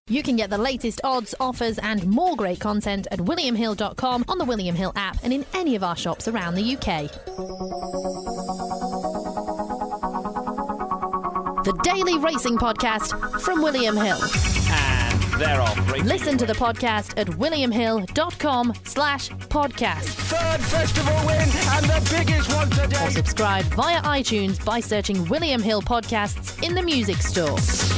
You can get the latest odds, offers and more great content at williamhill.com, on the William Hill app and in any of our shops around the UK. The Daily Racing Podcast from William Hill. And they're off. Listen to the podcast at williamhill.com/podcast. Third festival win and the biggest one today. Or subscribe via iTunes by searching William Hill Podcasts in the music store.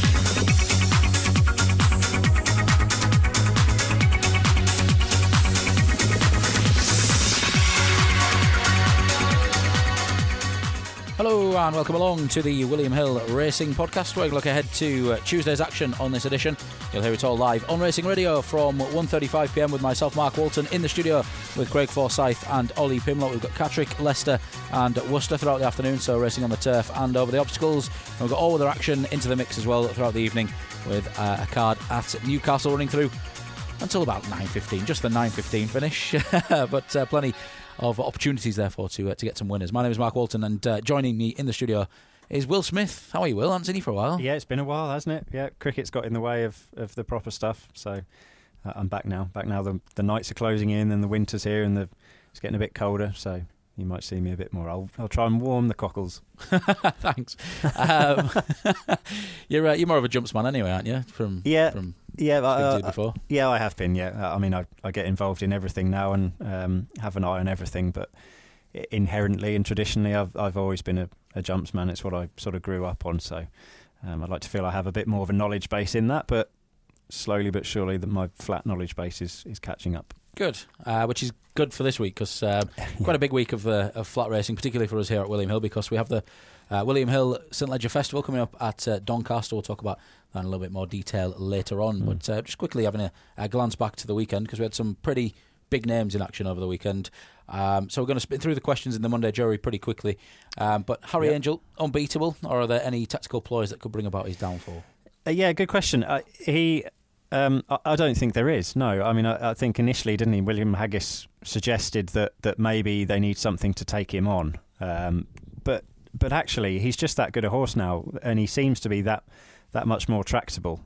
Hello and welcome along to the William Hill Racing Podcast. We're going to look ahead to Tuesday's action on this edition. You'll hear it all live on Racing Radio from 1:35pm with myself, Mark Walton, in the studio with Craig Forsyth and Ollie Pimlott. We've got Catterick, Leicester and Worcester throughout the afternoon, so racing on the turf and over the obstacles. And we've got all other action into the mix as well throughout the evening with a card at Newcastle running through until about 9:15, just the 9:15 finish, but plenty of opportunities therefore to get some winners. My name is Mark Walton and joining me in the studio is Will Smith. How are you, Will? I haven't seen you for a while. Yeah, it's been a while, hasn't it? Yeah, cricket's got in the way of the proper stuff, so I'm back now. The nights are closing in and the winter's here and it's getting a bit colder, so you might see me a bit more. I'll try and warm the cockles. Thanks. You're more of a jumps man anyway, aren't you? Before. Yeah, I have been. Yeah, I mean, I get involved in everything now and have an eye on everything. But inherently and traditionally, I've always been a jumps man. It's what I sort of grew up on. So I'd like to feel I have a bit more of a knowledge base in that. But slowly but surely, my flat knowledge base is catching up. Good, which is good for this week because quite a big week of flat racing, particularly for us here at William Hill, because we have the William Hill St Leger Festival coming up at Doncaster. We'll talk about that in a little bit more detail later on. But just quickly having a glance back to the weekend, because we had some pretty big names in action over the weekend. So we're going to spin through the questions in the Monday jury pretty quickly. But Harry Angel, unbeatable, or are there any tactical ploys that could bring about his downfall? Yeah, good question. I don't think there is, no. I mean, I think initially, didn't he, William Haggis suggested that maybe they need something to take him on. But actually, he's just that good a horse now, and he seems to be that much more tractable.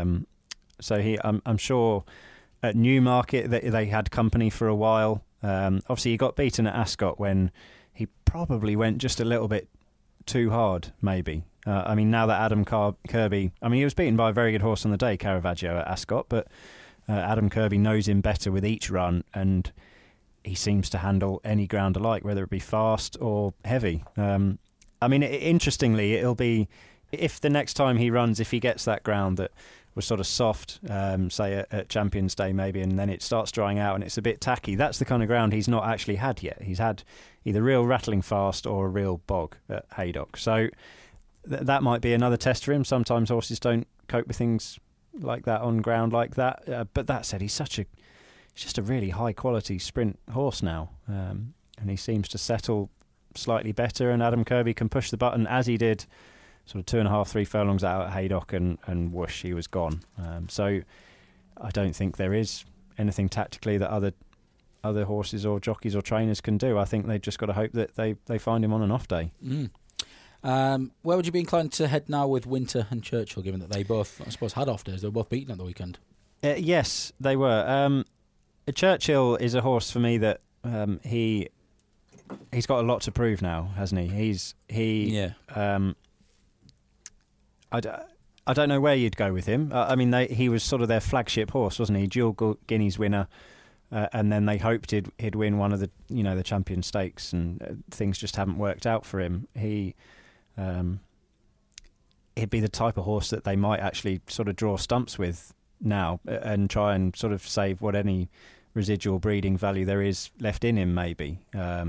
So I'm sure at Newmarket they had company for a while. Obviously, he got beaten at Ascot when he probably went just a little bit too hard, maybe. I mean, now that Adam Kirby... I mean, he was beaten by a very good horse on the day, Caravaggio, at Ascot, but Adam Kirby knows him better with each run, and he seems to handle any ground alike, whether it be fast or heavy. I mean, interestingly, it'll be... If the next time he runs, if he gets that ground that was sort of soft, say at Champions Day maybe, and then it starts drying out and it's a bit tacky, that's the kind of ground he's not actually had yet. He's had either real rattling fast or a real bog at Haydock. So... that might be another test for him. Sometimes horses don't cope with things like that on ground like that. But that said, he's just a really high quality sprint horse now, and he seems to settle slightly better. And Adam Kirby can push the button as he did, sort of 2.5-3 furlongs out at Haydock, and whoosh, he was gone. So I don't think there is anything tactically that other horses or jockeys or trainers can do. I think they've just got to hope that they find him on an off day. Where would you be inclined to head now with Winter and Churchill, given that they both, I suppose, had off days? They were both beaten at the weekend. Yes, they were. Churchill is a horse for me that he's got a lot to prove now, hasn't he? I don't know where you'd go with him. I mean, he was sort of their flagship horse, wasn't he? Dual Guineas winner. And then they hoped he'd win one of the the Champion Stakes, and things just haven't worked out for him. He'd be the type of horse that they might actually sort of draw stumps with now and try and sort of save what any residual breeding value there is left in him. Maybe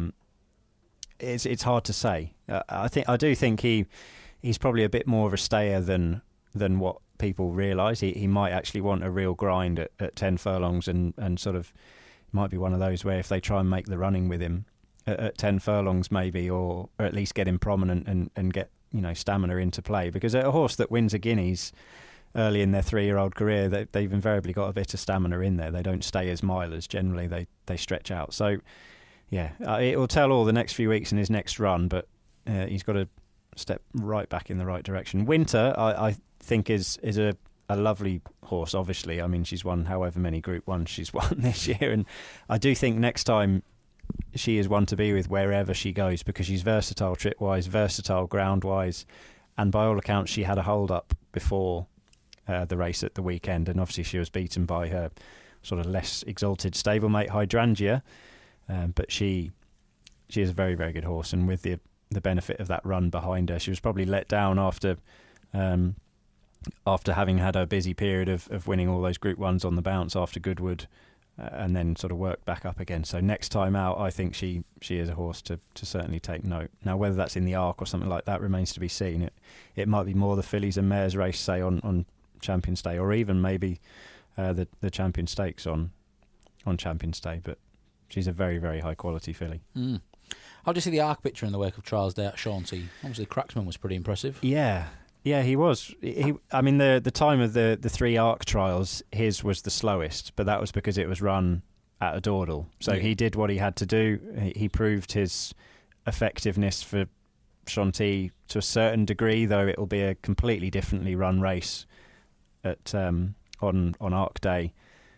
it's hard to say. I do think he's probably a bit more of a stayer than what people realise. He might actually want a real grind at 10 furlongs and sort of might be one of those where if they try and make the running with him at 10 furlongs maybe, or at least get him prominent and get stamina into play, because a horse that wins a Guineas early in their 3-year-old career, they've invariably got a bit of stamina in there. They don't stay as milers. Generally they stretch out. So yeah, it will tell all the next few weeks in his next run, but he's got to step right back in the right direction. Winter, I think is a lovely horse, obviously. I mean, she's won however many Group 1s she's won this year, and I do think next time she is one to be with wherever she goes, because she's versatile trip-wise, versatile ground-wise, and by all accounts she had a hold-up before the race at the weekend, and obviously she was beaten by her sort of less exalted stablemate Hydrangea, but she is a very, very good horse, and with the benefit of that run behind her, she was probably let down after having had a busy period of winning all those Group 1s on the bounce after Goodwood, and then sort of worked back up again. So next time out, I think she is a horse to certainly take note. Now, whether that's in the Arc or something like that remains to be seen. It might be more the fillies and mares race, say, on Champions Day, or even maybe the Champion Stakes on Champions Day, but she's a very, very high quality filly. How do you see the Arc picture in the wake of Trials Day at Shauntea? Obviously Cracksman was pretty impressive. Yeah, he was. I mean, the time of the 3 Arc trials, his was the slowest, but that was because it was run at a Dordal. So he did what he had to do. He proved his effectiveness for Shauntea to a certain degree, though it will be a completely differently run race at on Arc Day.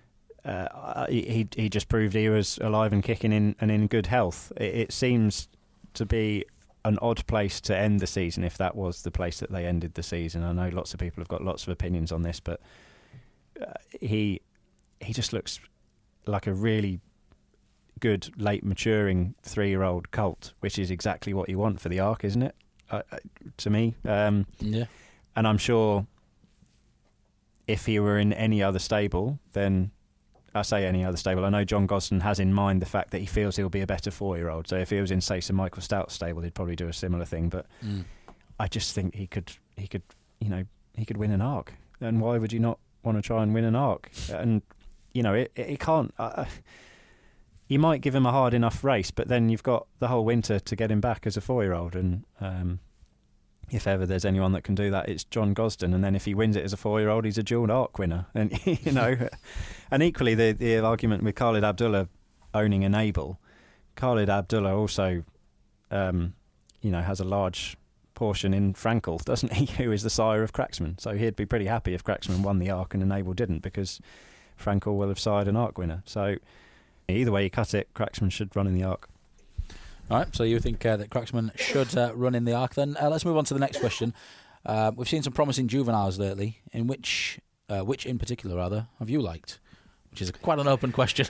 He just proved he was alive and kicking and in good health. It seems to be an odd place to end the season if that was the place that they ended the season. I know lots of people have got lots of opinions on this, but he just looks like a really good late maturing 3-year-old colt, which is exactly what you want for the Arc, isn't it? To me, yeah. And I'm sure if he were in any other stable, then I say any other stable, I know John Gosden has in mind the fact that he feels he'll be a better 4-year-old. So if he was in, say, Sir Michael Stout's stable, he'd probably do a similar thing. But I just think he could win an Arc. And why would you not want to try and win an Arc? And it can't. You might give him a hard enough race, but then you've got the whole winter to get him back as a 4-year-old. And if ever there's anyone that can do that, it's John Gosden. And then if he wins it as a 4-year-old, he's a dual Arc winner. And and equally the argument with Khalid Abdullah owning Enable. Khalid Abdullah also, has a large portion in Frankel, doesn't he? Who is the sire of Cracksman. So he'd be pretty happy if Cracksman won the Arc and Enable didn't, because Frankel will have sired an Arc winner. So either way you cut it, Cracksman should run in the Arc. All right, so you think that Cracksman should run in the Arc then? Let's move on to the next question. We've seen some promising juveniles lately. In which in particular, rather, have you liked? Which is quite an open question.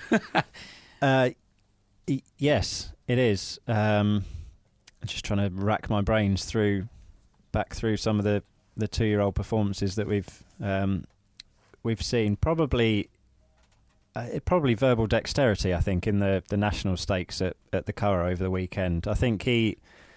Yes, it is. I'm just trying to rack my brains back through some of the 2-year-old performances that we've seen. Probably Verbal Dexterity, I think, in the national stakes at the Curragh over the weekend. I think he,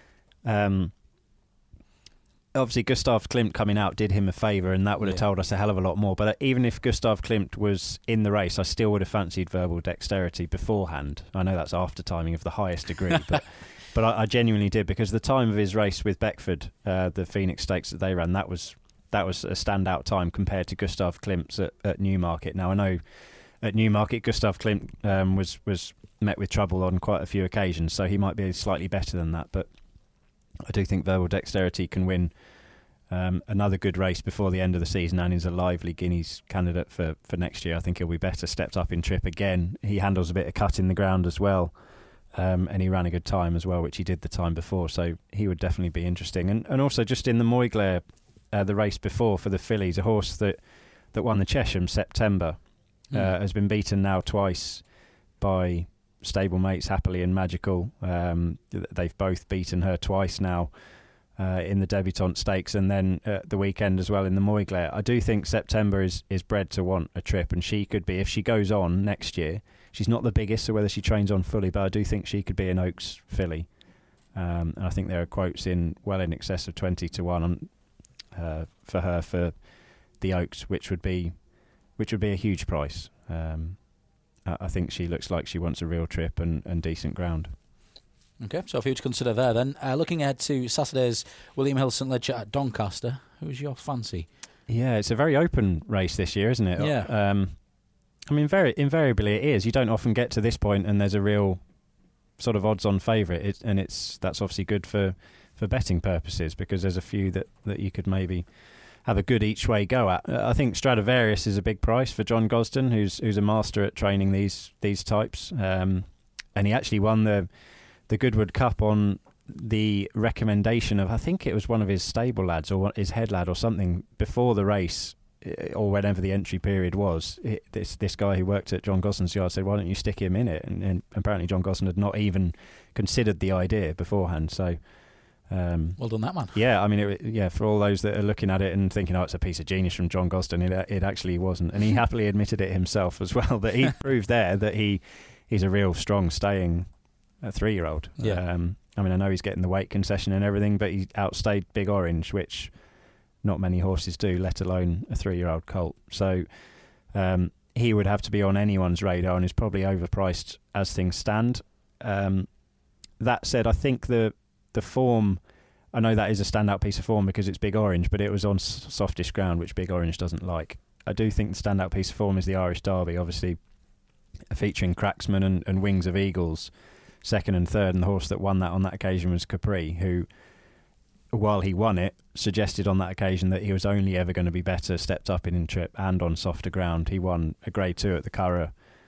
obviously Gustav Klimt coming out did him a favour, and that would have told us a hell of a lot more. But even if Gustav Klimt was in the race, I still would have fancied Verbal Dexterity beforehand. I know that's after timing of the highest degree, but I genuinely did, because the time of his race with Beckford, the Phoenix Stakes that they ran, that was a standout time compared to Gustav Klimt's at Newmarket. Now I know at Newmarket, Gustav Klimt was met with trouble on quite a few occasions, so he might be slightly better than that. But I do think Verbal Dexterity can win another good race before the end of the season, and is a lively Guineas candidate for next year. I think he'll be better stepped up in trip again. He handles a bit of cut in the ground as well, and he ran a good time as well, which he did the time before, so he would definitely be interesting. And also just in the Moyglare, the race before for the fillies, a horse that won the Chesham, September, has been beaten now twice by stablemates Happily and Magical. They've both beaten her twice now in the Debutante Stakes, and then the weekend as well in the Moyglare. I do think September is bred to want a trip, and she could be, if she goes on next year, she's not the biggest, so whether she trains on fully, but I do think she could be an Oaks filly. And I think there are quotes well in excess of 20 to 1 for her for the Oaks, which would be a huge price. I think she looks like she wants a real trip and decent ground. Okay, so a few to consider there then. Looking ahead to Saturday's William Hill St Ledger at Doncaster, who's your fancy? Yeah, it's a very open race this year, isn't it? Yeah. I mean, very invariably it is. You don't often get to this point and there's a real sort of odds-on favourite, that's obviously good for betting purposes, because there's a few that you could maybe have a good each way go at. I think Stradivarius is a big price for John Gosden, who's a master at training these types, and he actually won the Goodwood Cup on the recommendation of, I think it was one of his stable lads or his head lad or something, before the race or whenever the entry period was. This guy who worked at John Gosden's yard said, why don't you stick him in it? And apparently John Gosden had not even considered the idea beforehand. So well done, that man. Yeah, I mean, for all those that are looking at it and thinking, it's a piece of genius from John Gosden, it actually wasn't. And he happily admitted it himself as well, that he proved there that he's a real strong staying 3-year-old. Yeah. I mean, I know he's getting the weight concession and everything, but he outstayed Big Orange, which not many horses do, let alone a 3-year-old colt. So he would have to be on anyone's radar and is probably overpriced as things stand. That said, I think the form, I know that is a standout piece of form because it's Big Orange, but it was on softish ground, which Big Orange doesn't like. I do think the standout piece of form is the Irish Derby, obviously featuring Cracksman and Wings of Eagles, second and third, and the horse that won that on that occasion was Capri, who, while he won it, suggested on that occasion that he was only ever going to be better stepped up in trip and on softer ground. He won a Grade 2 at the Curragh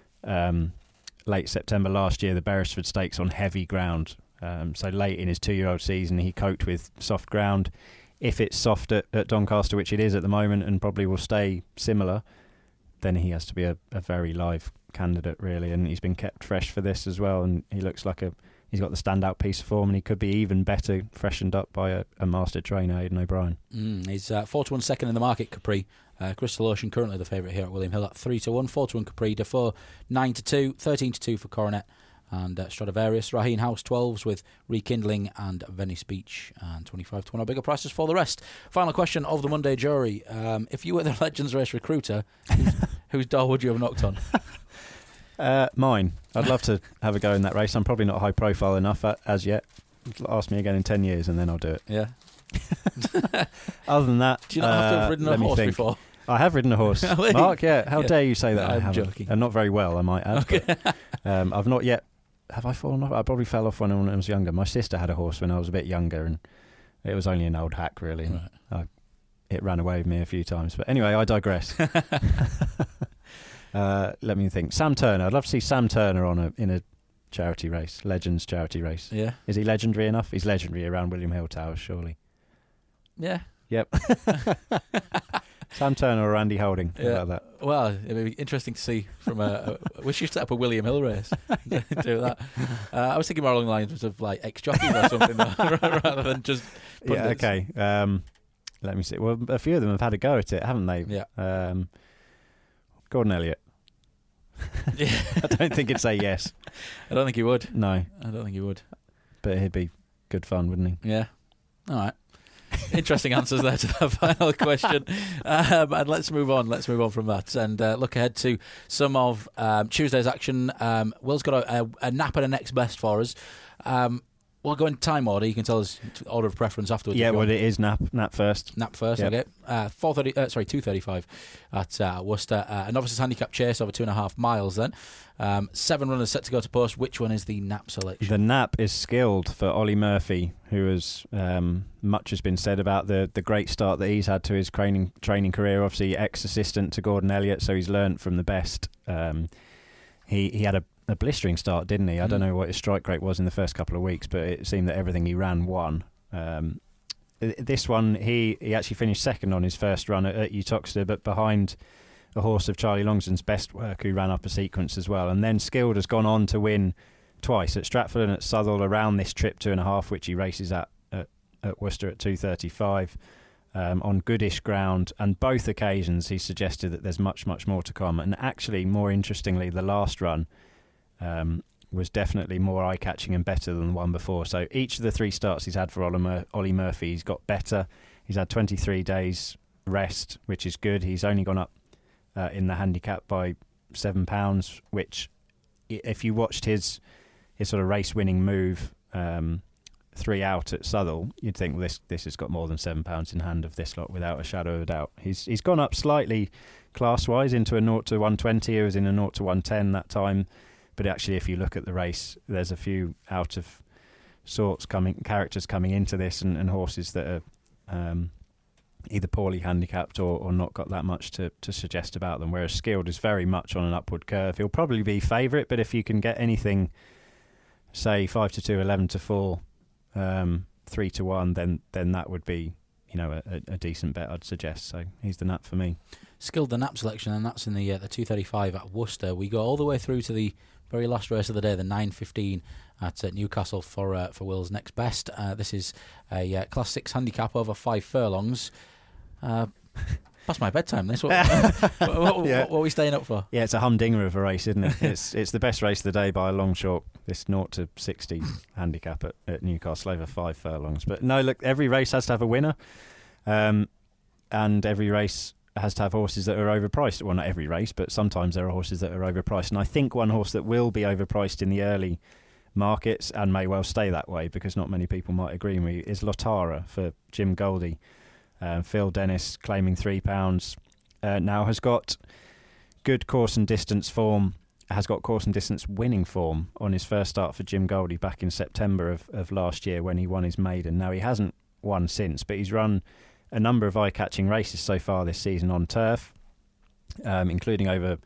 late September last year, the Beresford Stakes on heavy ground. So late in his 2-year-old season, he coped with soft ground. If it's soft at Doncaster, which it is at the moment and probably will stay similar, then he has to be a very live candidate, really. And he's been kept fresh for this as well, and he looks like he's got the standout piece of form, and he could be even better freshened up by a master trainer, Aidan O'Brien. He's 4-1 second in the market, Capri. Crystal Ocean currently the favourite here at William Hill at 3-1, 4-1 Capri, Defoe 9-2, 13-2 for Coronet and Stradivarius. Raheen House 12s with Rekindling and Venice Beach, and 25-1 are bigger prices for the rest. Final question of the Monday jury: if you were the Legends Race recruiter, whose door would you have knocked on? Mine. I'd love to have a go in that race. I'm probably not high profile enough as yet. Ask me again in 10 years and then I'll do it. Yeah. Other than that, do you not have to have ridden a horse before? I have ridden a horse. Mark, yeah. How dare you say that? I'm joking. And not very well, I might add. Okay. But, I've not yet. Have I fallen off? I probably fell off when I was younger. My sister had a horse when I was a bit younger, and it was only an old hack, really. Right. It ran away with me a few times. But anyway, I digress. Let me think. Sam Turner. I'd love to see Sam Turner in a charity race, Legends charity race. Yeah. Is he legendary enough? He's legendary around William Hill Towers, surely. Yeah. Yep. Sam Turner or Andy Holding? How about that? Well, it'd be interesting to see from we should set up a William Hill race. Do that. I was thinking more along the lines of like ex-jockeys or something rather than just. Yeah. Okay. Let me see. Well, a few of them have had a go at it, haven't they? Yeah. Gordon Elliott. Yeah. I don't think it'd say yes. I don't think he would. No. I don't think he would. But he'd be good fun, wouldn't he? Yeah. All right. Interesting answers there to that final question. And let's move on. Let's move on from that and look ahead to some of Tuesday's action. Will's got a nap and a next best for us. We'll go in time order. You can tell us order of preference afterwards. Yeah, well, it is nap first. Nap first, yep. Okay. 2:35 at Worcester. A novices handicap chase over 2.5 miles then. 7 runners set to go to post. Which one is the nap selection? The nap is skilled for Ollie Murphy, who has much has been said about the great start that he's had to his training career. Obviously, ex-assistant to Gordon Elliott, so he's learnt from the best. He had a blistering start, didn't he? I don't know what his strike rate was in the first couple of weeks, but it seemed that everything he ran won. This one, he actually finished second on his first run at Uttoxeter, but behind a horse of Charlie Longsden's Best Work, who ran up a sequence as well. And then Skilled has gone on to win twice at Stratford and at Southwell around this trip 2.5, which he races at Worcester at 2:35 on goodish ground. And both occasions he suggested that there's much, much more to come. And actually, more interestingly, the last run was definitely more eye-catching and better than the one before. So each of the 3 starts he's had for Ollie Murphy, he's got better. He's had 23 days rest, which is good. He's only gone up in the handicap by £7, which, if you watched his sort of race-winning move 3 out at Southwell, you'd think, well, this has got more than £7 in hand of this lot without a shadow of a doubt. He's gone up slightly class-wise into a 0 to 120. He was in a 0 to 110 that time. But actually, if you look at the race, there's a few out of sorts characters coming into this, and horses that are either poorly handicapped or not got that much to suggest about them, whereas Skilled is very much on an upward curve. He'll probably be favourite, but if you can get anything, say 5-2, 11-4, 3-1, then that would be, you know, a decent bet, I'd suggest. So he's the nap for me. Skilled, the nap selection, and that's in the 235 at Worcester. We go all the way through to the very last race of the day, the 9:15 at Newcastle for Will's next best. This is a Class 6 handicap over 5 furlongs. Past my bedtime, this. What are we staying up for? Yeah, it's a humdinger of a race, isn't it? It's the best race of the day by a long shot, this 0-60 handicap at Newcastle over 5 furlongs. But no, look, every race has to have a winner, and every race has to have horses that are overpriced. Well, not every race, but sometimes there are horses that are overpriced. And I think one horse that will be overpriced in the early markets and may well stay that way, because not many people might agree with me, is Lotara for Jim Goldie. Phil Dennis claiming £3 now has got good course and distance form, has got course and distance winning form on his first start for Jim Goldie back in September of last year when he won his maiden. Now he hasn't won since, but he's run a number of eye-catching races so far this season on turf, including over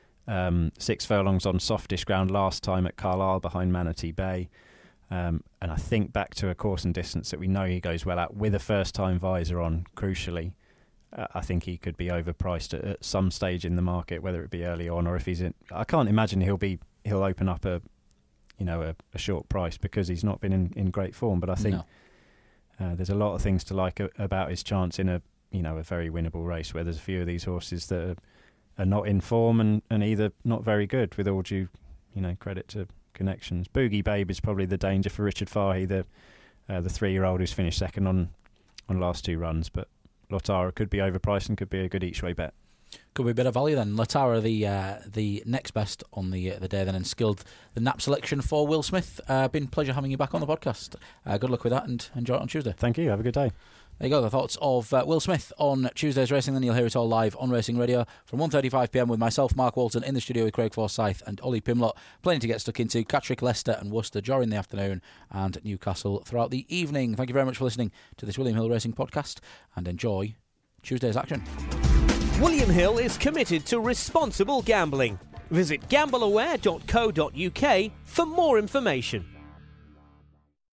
6 furlongs on softish ground last time at Carlisle behind Manatee Bay. And I think back to a course and distance that we know he goes well at with a first-time visor on, crucially. I think he could be overpriced at some stage in the market, whether it be early on or if he's in. I can't imagine he'll open up a short price because he's not been in great form. But I think there's a lot of things to like about his chance in a very winnable race where there's a few of these horses that are not in form and either not very good, with all due credit to connections. Boogie Babe is probably the danger for Richard Fahey, the 3-year-old who's finished second on last 2 runs, but Lotara could be overpriced and could be a good each way bet. Could be a bit of value then. Lotara, the next best on the day then, and Skilled, the nap selection for Will Smith. Been a pleasure having you back on the podcast. Good luck with that and enjoy it on Tuesday. Thank you. Have a good day. There you go, the thoughts of Will Smith on Tuesday's racing. Then you'll hear it all live on Racing Radio from 1:35pm with myself, Mark Walton, in the studio with Craig Forsyth and Ollie Pimlott. Plenty to get stuck into. Catterick, Leicester and Worcester during the afternoon, and Newcastle throughout the evening. Thank you very much for listening to this William Hill Racing podcast, and enjoy Tuesday's action. William Hill is committed to responsible gambling. Visit gambleaware.co.uk for more information.